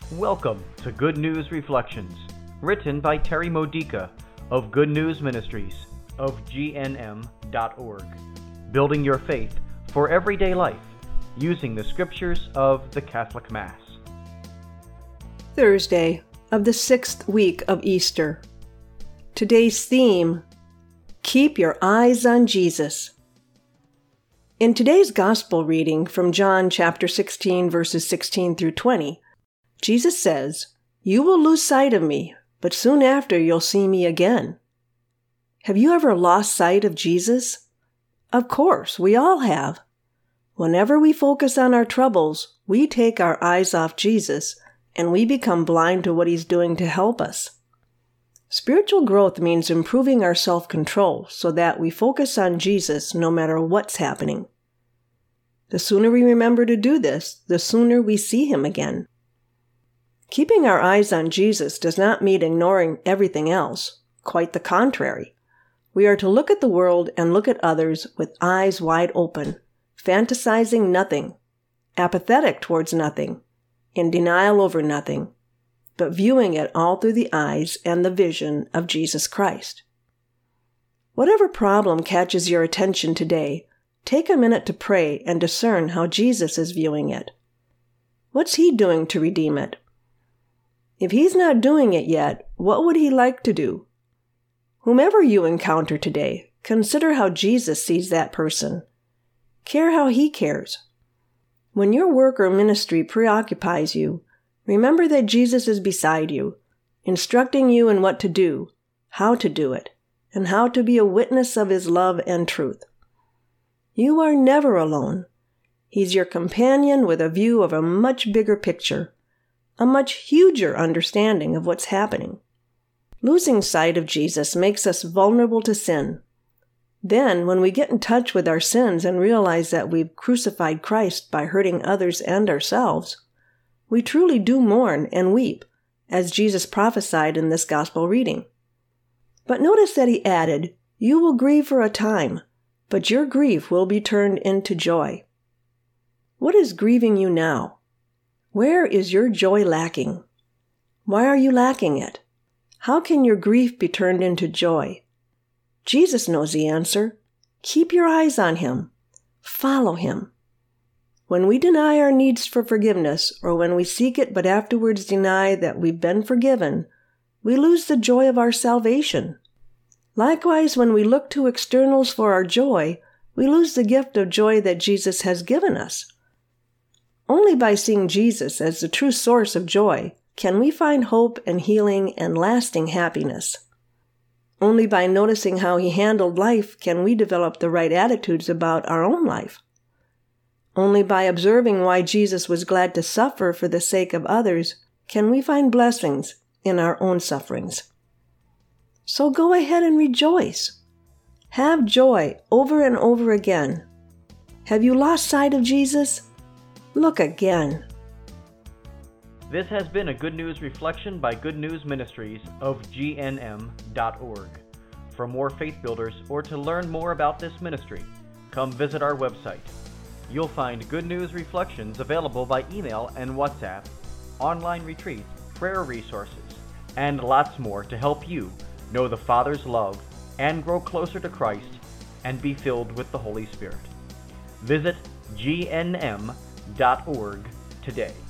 Welcome to Good News Reflections, written by Terry Modica of Good News Ministries of GNM.org, building your faith for everyday life using the scriptures of the Catholic Mass. Thursday of the 6th week of Easter. Today's theme, Keep Your Eyes on Jesus. In today's Gospel reading from John chapter 16, verses 16 through 20, Jesus says, "You will lose sight of me, but soon after you'll see me again." Have you ever lost sight of Jesus? Of course, we all have. Whenever we focus on our troubles, we take our eyes off Jesus, and we become blind to what He's doing to help us. Spiritual growth means improving our self-control so that we focus on Jesus no matter what's happening. The sooner we remember to do this, the sooner we see Him again. Keeping our eyes on Jesus does not mean ignoring everything else. Quite the contrary. We are to look at the world and look at others with eyes wide open, fantasizing nothing, apathetic towards nothing, in denial over nothing, but viewing it all through the eyes and the vision of Jesus Christ. Whatever problem catches your attention today, take a minute to pray and discern how Jesus is viewing it. What's He doing to redeem it? If He's not doing it yet, what would He like to do? Whomever you encounter today, consider how Jesus sees that person. Care how He cares. When your work or ministry preoccupies you, remember that Jesus is beside you, instructing you in what to do, how to do it, and how to be a witness of His love and truth. You are never alone. He's your companion with a view of a much bigger picture, a much huger understanding of what's happening. Losing sight of Jesus makes us vulnerable to sin. Then, when we get in touch with our sins and realize that we've crucified Christ by hurting others and ourselves, we truly do mourn and weep, as Jesus prophesied in this gospel reading. But notice that He added, "You will grieve for a time, but your grief will be turned into joy." What is grieving you now? Where is your joy lacking? Why are you lacking it? How can your grief be turned into joy? Jesus knows the answer. Keep your eyes on Him. Follow Him. When we deny our needs for forgiveness, or when we seek it but afterwards deny that we've been forgiven, we lose the joy of our salvation. Likewise, when we look to externals for our joy, we lose the gift of joy that Jesus has given us. Only by seeing Jesus as the true source of joy can we find hope and healing and lasting happiness. Only by noticing how He handled life can we develop the right attitudes about our own life. Only by observing why Jesus was glad to suffer for the sake of others can we find blessings in our own sufferings. So go ahead and rejoice. Have joy over and over again. Have you lost sight of Jesus? Look again. This has been a Good News Reflection by Good News Ministries of GNM.org. For more faith builders or to learn more about this ministry, come visit our website. You'll find Good News Reflections available by email and WhatsApp, online retreats, prayer resources, and lots more to help you know the Father's love and grow closer to Christ and be filled with the Holy Spirit. Visit GNM.org today.